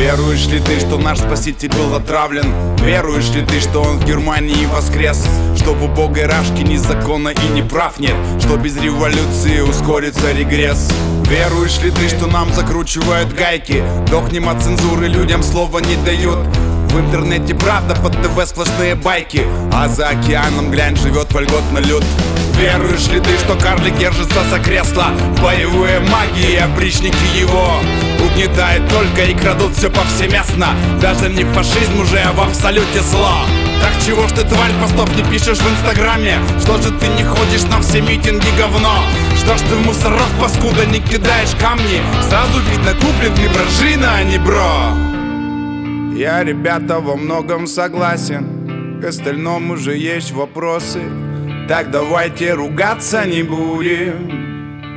Веруешь ли ты, что наш Спаситель был отравлен? Веруешь ли ты, что он в Германии воскрес? Что в убогой рашке ни закона и ни прав нет? Что без революции ускорится регресс? Веруешь ли ты, что нам закручивают гайки? Дохнем от цензуры, людям слова не дают. В интернете правда, под ТВ сплошные байки, а за океаном, глянь, живет вольготно люд. Веруешь ли ты, что карлик держится за кресло? Боевые маги и опричники его угнетают только и крадут все повсеместно. Даже не фашизм уже, а в абсолюте зло. Так чего ж ты, тварь, постов не пишешь в инстаграме? Что же ты не ходишь на все митинги, говно? Что ж ты в мусоров, паскуда, не кидаешь камни? Сразу видно, куплен ты вражина, а не бро. Я, ребята, во многом согласен. К остальному же есть вопросы. Так давайте ругаться не будем.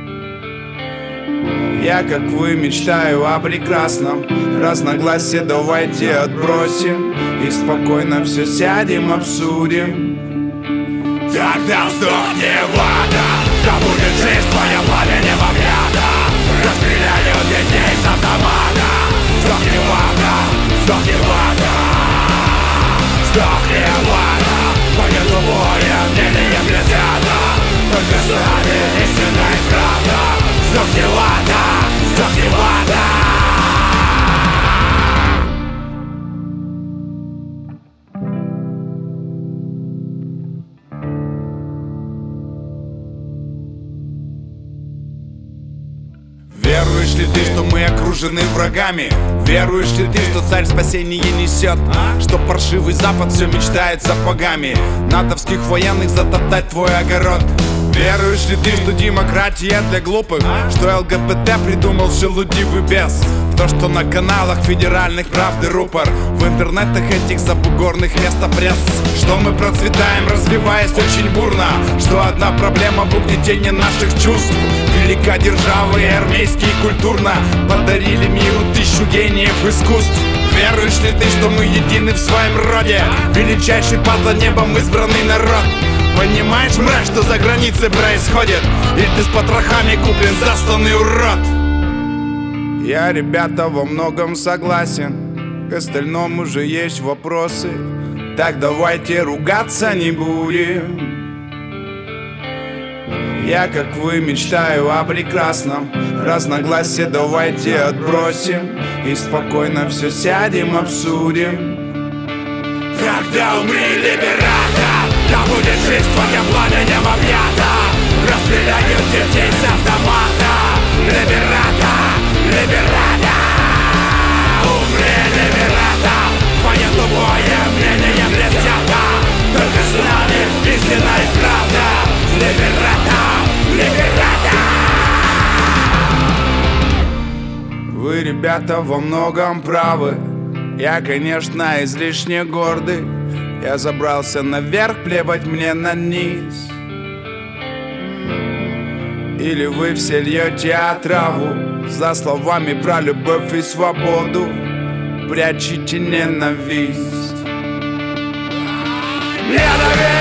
Я, как вы, мечтаю о прекрасном. Разногласия давайте отбросим и спокойно все сядем, обсудим. Тогда сдохни в ада, да будет жизнь твоя пламенем обряда. Расстреляют детей с автомата. Сдохни в ада, сдохни в ада, сдохни в ада. Понят любое мнение предвзято, только с нами истина и правда. Сдохни в ада, сдохни в ада. Веруешь ли ты, что мы окружены врагами? Веруешь ли ты, что царь спасения несет? Что паршивый запад все мечтает сапогами натовских военных затоптать твой огород? Веруешь ли ты, что демократия для глупых? Что ЛГБТ придумал шелудивый бес? В то, что на каналах федеральных правды рупор, в интернетах этих забугорных мест пресс. Что мы процветаем, развиваясь очень бурно. Что одна проблема в угнетении наших чувств. Велика держава и армейски и культурно подарили миру 1000 гениев искусств. Веруешь ли ты, что мы едины в своем роде? Величайший падла небом избранный народ. Понимаешь, мразь, что за границей происходит? Или ты с потрохами куплен засланный урод? Я, ребята, во многом согласен. К остальному же есть вопросы. Так давайте ругаться не будем. Я, как вы, мечтаю о прекрасном. Разногласия давайте отбросим и спокойно все сядем, обсудим. Когда умри, либерата, да будет жизнь твоя пламенем объята. Расстреляют детей с автомата. Либерата, либерата, умри, либерата. Твое тупое мнение предвзято, только с нами истина и правда. Либерата, либерата. Вы, ребята, во многом правы. Я, конечно, излишне гордый. Я забрался наверх, плевать мне на низ. Или вы все льете отраву за словами про любовь и свободу. Прячете ненависть. Ненависть!